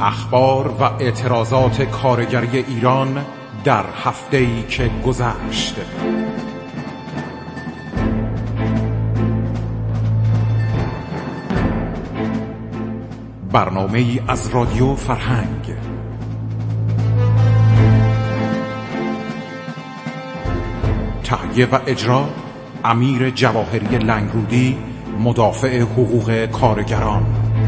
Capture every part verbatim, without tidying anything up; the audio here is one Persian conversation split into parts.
اخبار و اعتراضات کارگری ایران در هفته‌ای که گذشت. برنامه‌ای از رادیو فرهنگ. تهیه و اجرا امیر جواهری لنگرودی، مدافع حقوق کارگران.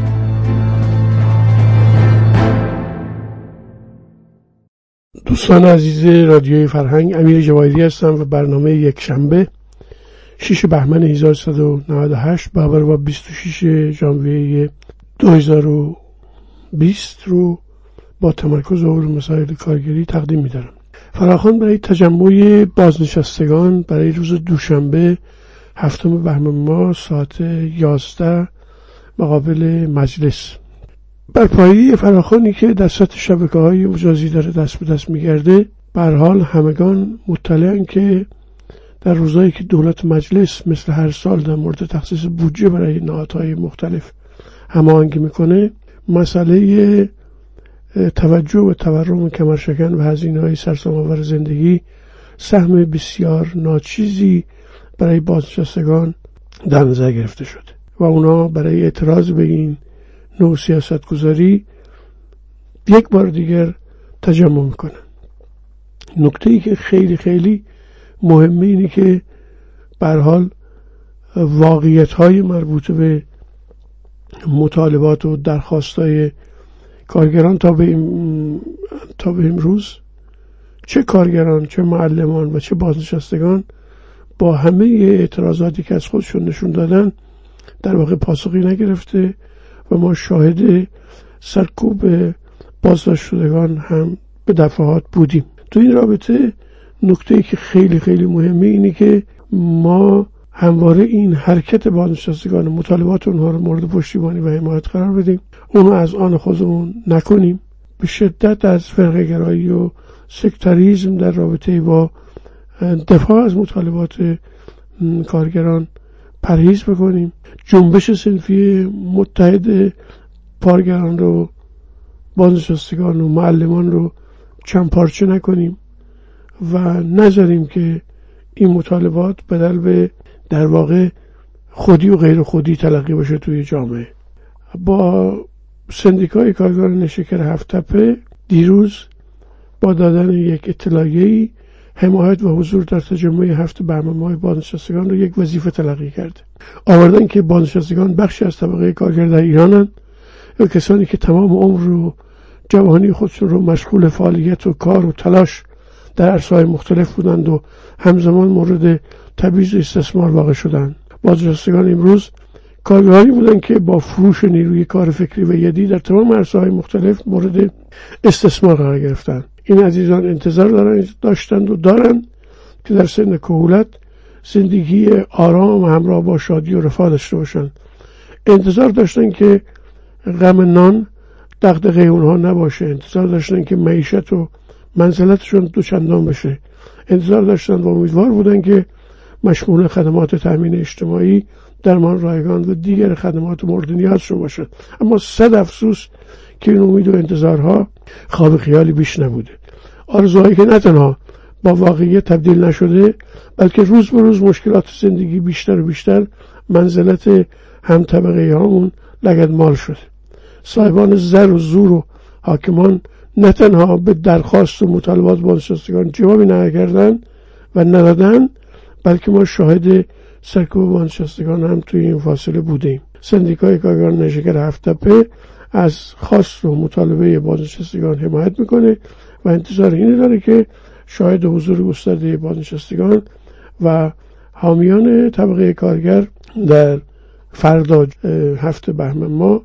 دوستان عزیز رادیوی فرهنگ، امیر جواهری هستم و برنامه یک شنبه شش بهمن هزار و سیصد و نود و هشت برابر با بیست و شش ژانویه دو هزار و بیست رو با تمرکز حول مسائل کارگری تقدیم می‌دارم. فراخوان برای تجمع بازنشستگان برای روز دوشنبه هفتم بهمن ماه ساعت یازده مقابل مجلس. بر پایه فراخوانی که در سطح شبکه‌های مجازی داره دست به دست می‌گرده، به هر حال همگان مطلعن که در روزایی که دولت مجلس مثل هر سال در مورد تخصیص بودجه برای نهادهای مختلف هماهنگی میکنه، مسئله توجه و تورم کمرشکن و هزینه‌های سرسام‌آور زندگی سهم بسیار ناچیزی برای بازنشستگان در نظر گرفته شده و اونا برای اعتراض به این نوع سیاست گذاری یک بار دیگر تجمع میکنن. نکته‌ای که خیلی خیلی مهمه اینه که به هر حال واقعیت‌های مربوط به مطالبات و درخواست‌های کارگران تا به این تا به امروز، چه کارگران، چه معلمان و چه بازنشستگان، با همه اعتراضاتی که از خودشون نشون دادن در واقع پاسخی نگرفته و ما شاهد سرکوب بازداشت شدگان هم به دفعات بودیم. تو این رابطه نکته‌ای که خیلی خیلی مهمه اینه که ما همواره این حرکت بازنشستگان، مطالبات اونها رو مورد پشتیبانی و حمایت قرار بدیم، اونو از آن خودمون نکنیم، به شدت از فرقه‌گرایی و سکتاریسم در رابطه با دفاع از مطالبات کارگران پرهیز بکنیم، جنبش صنفی متحد کارگران رو، بازنشستگان و معلمان رو چند پارچه نکنیم و نذاریم که این مطالبات بدل به در واقع خودی و غیر خودی تلقی بشه توی جامعه. با سندیکای کارگران نیشکر هفت تپه دیروز با دادن یک اطلاعیه‌ای حمایت و حضور در تجمع هفت بهمن ماه بازنشستگان رو یک وظیفه تلقی کرده. آوردن که بازنشستگان بخشی از طبقه کارگر در ایرانن و کسانی که تمام عمر و جوانی خودشون رو مشغول فعالیت و کار و تلاش در عرصه‌های مختلف بودند و همزمان مورد تبعیض و استثمار واقع شدند. بازنشستگان امروز کارگرانی بودند که با فروش نیروی کار فکری و یدی در تمام عرصه‌های مختلف مورد استثمار قرار گرفتند. این عزیزان انتظار دارن داشتند و دارند که در سن کهولت زندگی آرام و همراه با شادی و رفاه داشته باشند. انتظار داشتن که غم نان دغدغه اونها نباشه. انتظار داشتن که معیشت و منزلتشون دوچندان بشه. انتظار داشتن و امیدوار بودن که مشمول خدمات تامین اجتماعی، درمان رایگان و دیگر خدمات مورد نیازشون باشد. اما صد افسوس که این امید و انتظارها خواب خیالی بیش نبوده. آرزوهایی که نه تنها با واقعیت تبدیل نشده، بلکه روز به روز مشکلات زندگی بیشتر و بیشتر منزلت هم طبقه هامون لگدمال شده. صاحبان زر و زور و حاکمان نه تنها به درخواست و مطالبات بازنشستگان جوابی نکردن و ندادن، بلکه ما شاهد سرکوب بازنشستگان هم توی این فاصله بودیم. سندیکای کارگران نیشکر هفت تپه از خواست و مطالبه بازنشستگان حمایت میکنه و انتظار اینه داره که شاهد حضور گسترده بازنشستگان و حامیان طبقه کارگر در فردا هفت بهمن ماه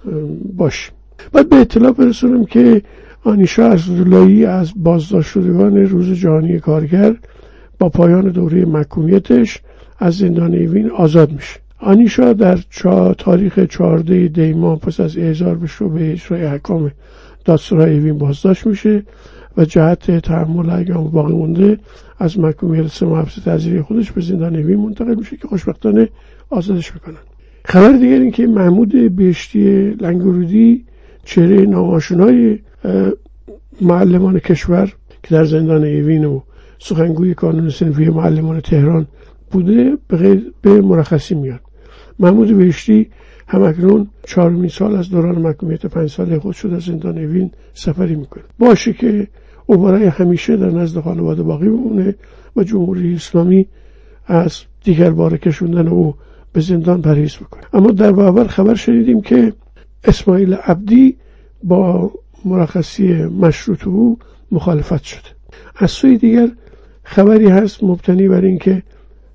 باشیم. باید به اطلاع برسونم که آنیشا اسداللهی از بازداشت شدگان روز جهانی کارگر با پایان دوره محکومیتش از زندان ایوین آزاد میشه. آنیشا در تاریخ چهاردهم دی ماه پس از احضار به شعبه اجرای احکام دادسرای ایوین بازداشت میشه و جهت تحمل ایام باقی مونده از محکومیت سه ماه حبس تعزیری خودش به زندان ایوین منتقل میشه که خوشبختانه آزادش میکنن. خبر دیگر این که محمود بهشتی لنگرودی چهره ناآشنای معلمان کشور که در زندان اوین و سخنگوی کانون صنفی معلمان تهران بوده به, غیر به مرخصی میاد. محمود بهشتی همکنون چهارمین سال از دوران محکومیت پنج ساله خود شد از زندان اوین سفری میکنه. باشه که او برای همیشه در نزد خانواده باقی بمونه و جمهوری اسلامی از دیگر بار کشوندن او به زندان پرهیز بکنه. اما در برابر خبر شنیدیم که اسماعیل عبدی با مرخصی مشروط او مخالفت شده. از سوی دیگر خبری هست مبتنی بر این که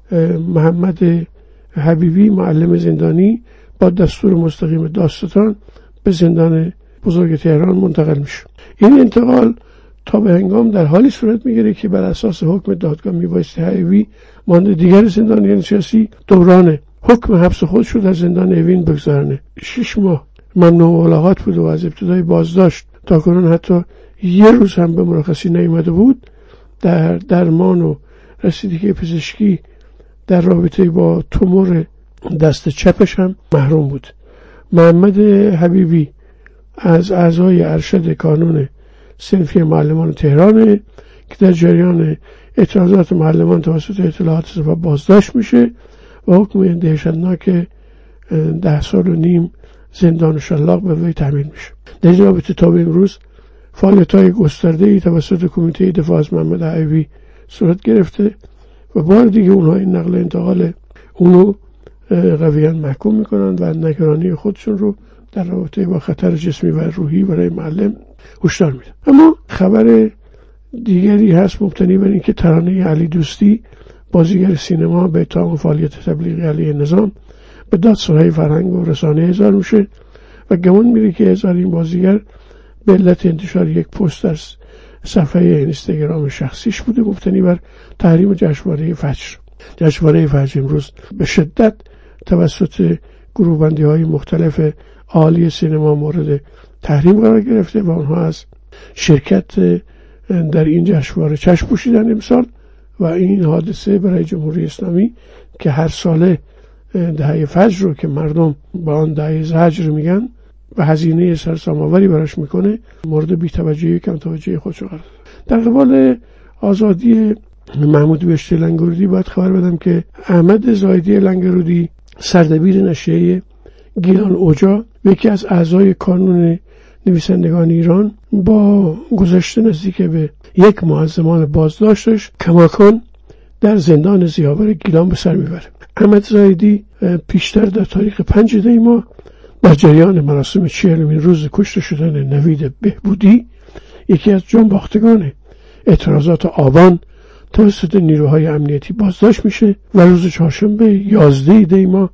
محمد حبیبی معلم زندانی با دستور مستقیم دادستان به زندان بزرگ تهران منتقل میشه. این انتقال تا به هنگام در حالی صورت میگیره که بر اساس حکم دادگاه میبایستی حبیبی مانند دیگر زندانیان سیاسی دوران حکم حبس خودش رو در زندان اوین بگذارنه. شش ماه ممنوع ملاقات بود و از ابتدای بازداشت تا کنون حتی یه روز هم به مرخصی نیامده بود. در درمان و رسیدگی پزشکی در رابطه با تومور دست چپش هم محروم بود. محمد حبیبی از اعضای ارشد کانون صنفی معلمان تهران که در جریان اعتراضات معلمان توسط اطلاعات سپاه بازداشت میشه و حکم دهشتناک ده سال و نیم زندان شلاق به وی تحمیل میشه. در این رابطه تا به امروز فعالیت‌های گسترده‌ای توسط کمیته دفاع از محمد حبیبی صورت گرفته و بار دیگه اونها این نقل انتقال اونو قویاً محکوم میکنن و نگرانی خودشون رو در رابطه با خطر جسمی و روحی برای معلم هشدار میدن. اما خبر دیگری هست مبتنی بر اینکه ترانه علی دوستی بازیگر سینما به اتهام فعالیت تبلیغی علیه نظام به دادسرای فرهنگ و رسانه احضار میشه و گمان میره که احضار این بازیگر به علت انتشار یک پست در صفحه اینستاگرام شخصیش بوده مبتنی بر تحریم جشنواره فجر. جشنواره فجر امروز به شدت توسط گروه‌بندی های مختلف عالی سینما مورد تحریم قرار گرفته و آنها از شرکت در این جشنواره چشم پوشیدن امسال و این حادثه برای جمهوری اسلامی که هر ساله دهه فجر رو که مردم با آن دهه زجر میگن و هزینه سرسام‌آوری براش میکنه مورد بی‌توجهی کم توجهی خودش قرار داد. در قبال آزادی محمود بهشتی لنگرودی باید خبر بدم که احمد زاهدی لنگرودی سردبیر نشریه گیلان اوجا و یکی از اعضای کانون نویسندگان ایران با گذشته نزدیک به یک ماه از زمان بازداشتش کماکان در زندان ضیاور گیلان به سر میبره. احمد زاهدی پیشتر در تاریخ پنج دی ماه در جریان مراسم چهلمین روز کشته شدن نوید بهبودی یکی از جانباختگان اعتراضات آبان توسط نیروهای امنیتی بازداشت میشه و روز چهارشنبه یازده دی ماه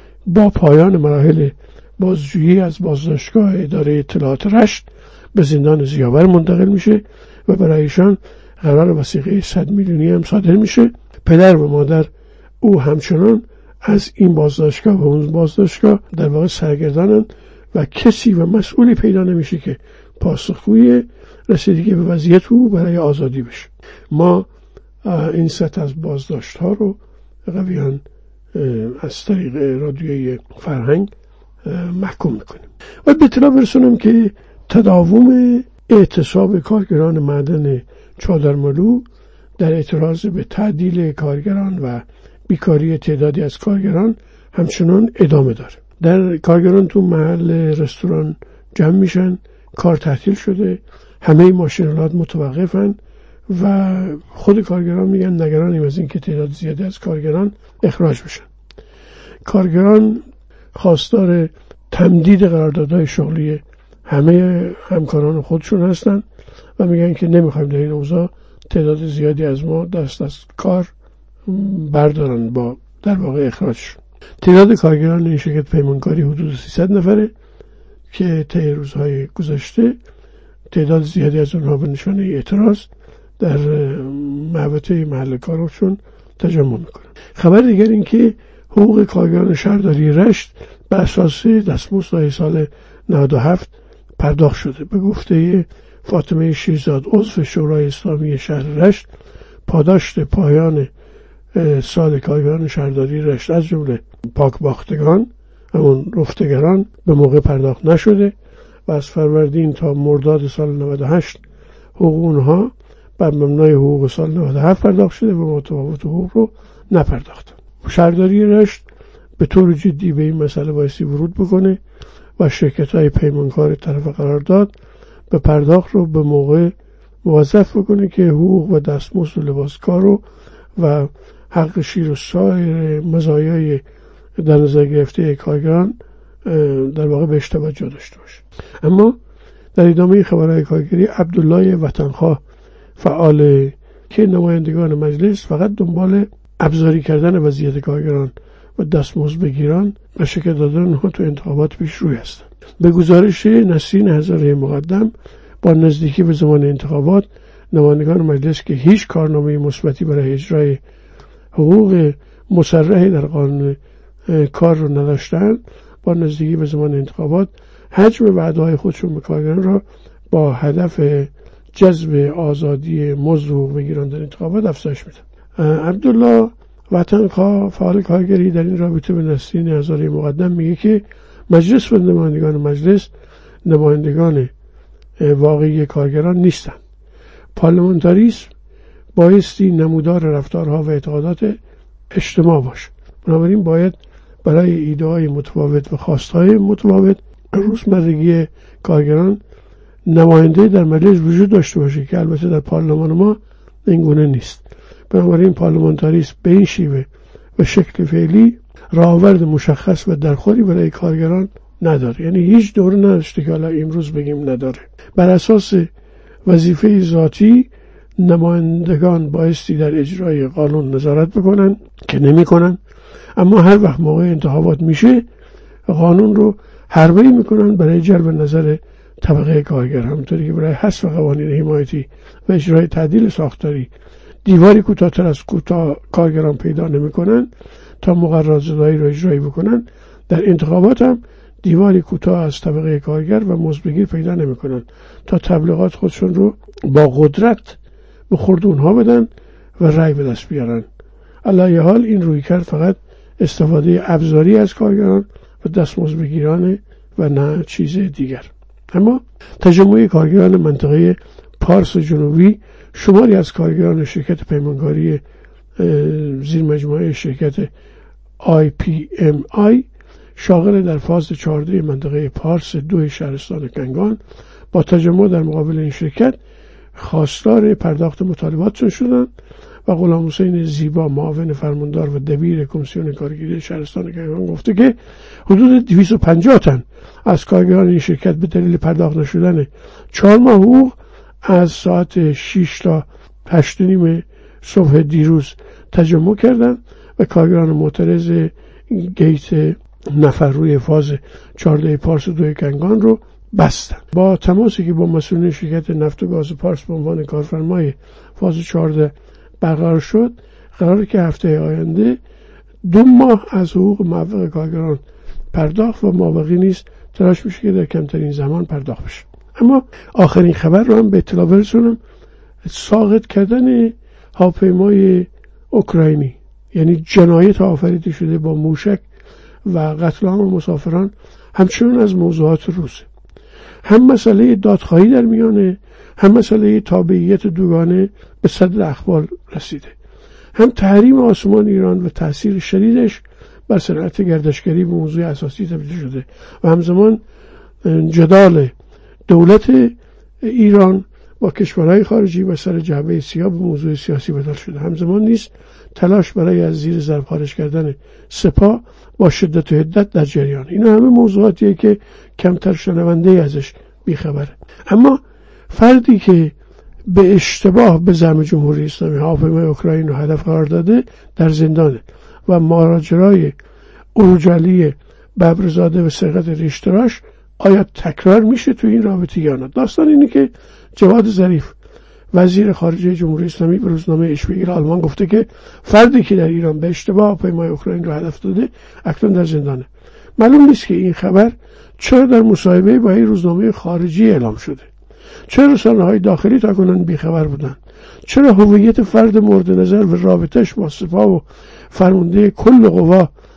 با پایان مراحل بازجویی از بازداشتگاه اداره اطلاعات رشت به زندان ضیاور منتقل میشه و برایشان قرار وثیقه صد میلیونی هم صادر میشه. پدر و مادر او همچنان از این بازداشتگاه و اون بازداشتگاه در واقع سرگردانن و کسی و مسئولی پیدا نمیشه که پاسخگوی رسیدگی به وضعیت او برای آزادی بشه. ما این سطح از بازداشت ها رو قویان از طریق رادیوی فرهنگ محکوم میکنیم. و به اطلاع برسونم که تداوم اعتصاب کارگران معدن چادرمالو در اعتراض به تعدیل کارگران و بیکاری تعدادی از کارگران همچنان ادامه داره. در کارگران تو محل رستوران جمع میشن، کار تعطیل شده، همه ماشینالات متوقفن و خود کارگران میگن نگرانیم از این که تعداد زیادی از کارگران اخراج بشن. کارگران خواستار تمدید قراردادهای شغلی همه همکاران خودشون هستن و میگن که نمیخوایم در این اوضاع تعداد زیادی از ما دست از کار بردارن با در واقع اخراج. تعداد کارگران این شرکت پیمانکاری حدود سیصد نفره که طی روزهای گذشته تعداد زیادی از اونها به نشانه اعتراض در محوطه محل کارشون تجمع میکنن. خبر دیگر این که حقوق کارگران شهرداری رشت به اساس دستمزد سال نود و هفت پرداخت شده. به گفته فاطمه شیرزاد عضو شورای اسلامی شهر رشت، پاداشت پایان سال کارگران شهرداری رشت از جمله پاکباختگان همون رفتگران به موقع پرداخت نشده و از فروردین تا مرداد سال نود و هشت حقوق اونها بر مبنای حقوق سال نود و هفت پرداخت شده و متفاوت حقوق رو نپرداختن. شهرداری رشت به طور جدی به این مسئله بایستی ورود بکنه و شرکت‌های پیمانکار طرف قرارداد به پرداخت رو به موقع موظف بکنه که حقوق و دستمزد و لباسکار رو و حق شیر و سایر مزایای در نظر گرفته کارگران در واقع بهش توجه داشته باشه. اما در ادامه خبرهای کارگری، عبدالله وطنخواه فعال که نمایندگان مجلس فقط دنبال ابزاری کردن وضعیت کارگران و دستمزد بگیران و شرکت دادن اونها تو انتخابات پیش روی هستند. به گزارش نسرین هزاره مقدم، با نزدیکی به زمان انتخابات نمایندگان مجلس که هیچ کارنامه مثبتی برای اجرای حقوق مصرح در قانون کار رو نداشتند، با نزدیکی به زمان انتخابات حجم وعده‌های خودشون به کارگران را با هدف جذب آزادی مزد و حقوق بگیران در انتخابات افزایش میدن. عبدالله وطنخواه فعال کارگری در این رابطه به نسرین هزاره مقدم میگه که مجلس و نمایندگان مجلس نمایندگان واقعی کارگران نیستند. پارلمانتاریسم بایستی نمودار رفتارها و اعتقادات اجتماع باشه. بنابراین باید برای ایده‌های متفاوت و خواستهای متفاوت روزمرگی کارگران نماینده در مجلس وجود داشته باشه که البته در پارلمان ما این گونه نیست. بنابراین پارلمانتاریسم به این شیوه و شکل فعلی راهآورد مشخص و درخوری برای کارگران نداره. یعنی هیچ دوره نداشته که حالا امروز بگیم نداره. بر اساس وظیفه ذاتی نمایندگان بایستی در اجرای قانون نظارت بکنن که نمی کنن، اما هر وقت موقع انتخابات میشه قانون رو حربه‌ای میکنن برای جلب نظر طبقه کارگر، همونطوری که برای حذف قوانین حمایتی و اجرای تعدیل ساختاری دیواری کوتاه‌تر از کوتاه کارگران پیدا نمیکنن تا مقررات زدایی رو اجرایی بکنن، در انتخابات هم دیواری کوتاه از طبقه کارگر و مزدبگیر پیدا نمیکنن تا تبلیغات خودشون رو با قدرت به خورد اونها بدن و رأی به دست بیارن. علیه حال این رویکرد فقط استفاده ابزاری از کارگران و دستمزدبگیران و نه چیز دیگر. اما تجمع کارگران منطقه پارس جنوبی شماری از کارگران شرکت پیمانکاری زیر مجموعه شرکت آی پی ام آی شاغل در فاز چهارده منطقه پارس دو شهرستان کنگان با تجمع در مقابل این شرکت خواستار پرداخت مطالباتشون شدند و غلام حسین زیبا معاون فرماندار و دبیر کمیسیون کارگری شهرستان کنگان گفته که حدود دویست و پنجاه تن از کارگران این شرکت به دلیل پرداخت نشدن چهار ماه حقوق از ساعت شش تا هشت و نیم صبح دیروز تجمع کردند و کارگران معترض گیت نفر روی فاز چهارده پارس دو کنگان رو بستن. با تماسی که با مسئولین شرکت نفت و گاز پارس به عنوان کارفرمای فاز چهارده برقرار شد، قراره که هفته آینده دو ماه از حقوق موفق کارگران پرداخت و مابقی نیست تلاش میشه که در کمترین زمان پرداخت بشه. اما آخرین خبر رو هم به اطلاع برسونم، ساقط کردن هواپیمای اوکراینی، یعنی جنایت آفریده شده با موشک و قتل عام مسافران، همچنان از موضوعات روزه. هم مسئله دادخواهی در میانه، هم مسئله تابعیت دوگانه به صدر اخبار رسیده، هم تحریم آسمان ایران و تاثیر شدیدش بر صنعت گردشگری به موضوع اساسی تبدیل شده و همزمان جدال دولت ایران با کشورهای خارجی و سر جعبه سیاه به موضوع سیاسی بدل شده. همزمان نیست تلاش برای از زیر ضرب خارج کردن سپاه با شدت و حدت در جریان. اینا همه موضوعاتیه که کمتر شنونده ازش بیخبره. اما فردی که به اشتباه به زعم جمهوری اسلامی هواپیمای اوکراین رو هدف قرار داده در زندانه و ماجرای اروجالی ببرزاده و سرقت ریشتراش آیا تکرار میشه تو این رابطه یا نه؟ داستان اینه که جواد ظریف وزیر خارجه جمهوری اسلامی به روزنامه اشپیگل آلمان گفته که فردی که در ایران به اشتباه هواپیمای اوکراین رو هدف داده اکنون در زندانه. معلوم نیست که این خبر چرا در مصاحبه با این روزنامه خارجی اعلام شده، چرا رسانه‌های داخلی تاکنون بیخبر بودن، چرا هویت فرد مورد نظر و رابطش با سپاه و فرمانده کل قوا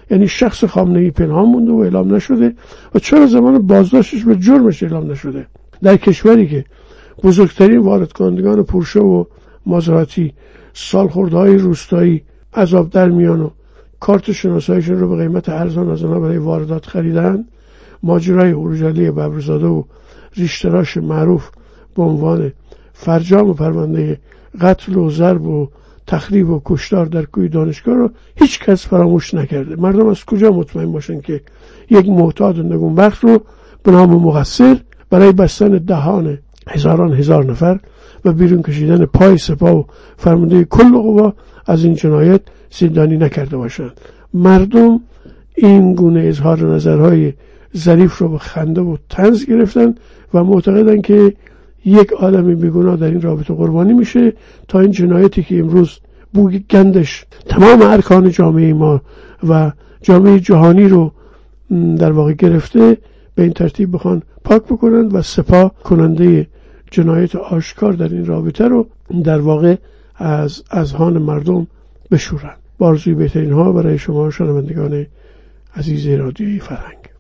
یعنی شخص خامنه‌ای پنهان مونده و اعلام نشده و چرا زمان بازداشتش و جرمش اعلام نشده؟ در کشوری که بزرگترین وارد کنندگان پورشه و مازراتی سالخوردهای روستایی عذاب در میان و کارت شناساییشون رو به قیمت ارزان از آنها برای واردات خریدن، ماجرای هوروجلی ببرزاده و ریشتراش معروف به عنوان فرجام و پرونده قتل و ضرب و تخریب و کشتار در کوی دانشگاه رو هیچ کس فراموش نکرده. مردم از کجا مطمئن باشن که یک معتاد نگونبخت رو به نام مقصر برای بستن دهان هزاران هزار نفر و بیرون کشیدن پای سپاه و فرمانده کل قوا از این جنایت زندانی نکرده باشند؟ مردم این گونه اظهار نظرهای ظریف رو به خنده و طنز گرفتن و معتقدن که یک آدم بیگناه در این رابطه قربانی میشه تا این جنایتی که امروز بوی گندش تمام ارکان جامعه ما و جامعه جهانی رو در واقع گرفته به این ترتیب بخوان پاک بکنند و سپاه کننده جنایت آشکار در این رابطه رو در واقع از اذهان مردم بشورند. با آرزوی بهترین ها برای شما شنوندگان عزیز رادیوی فرهنگ.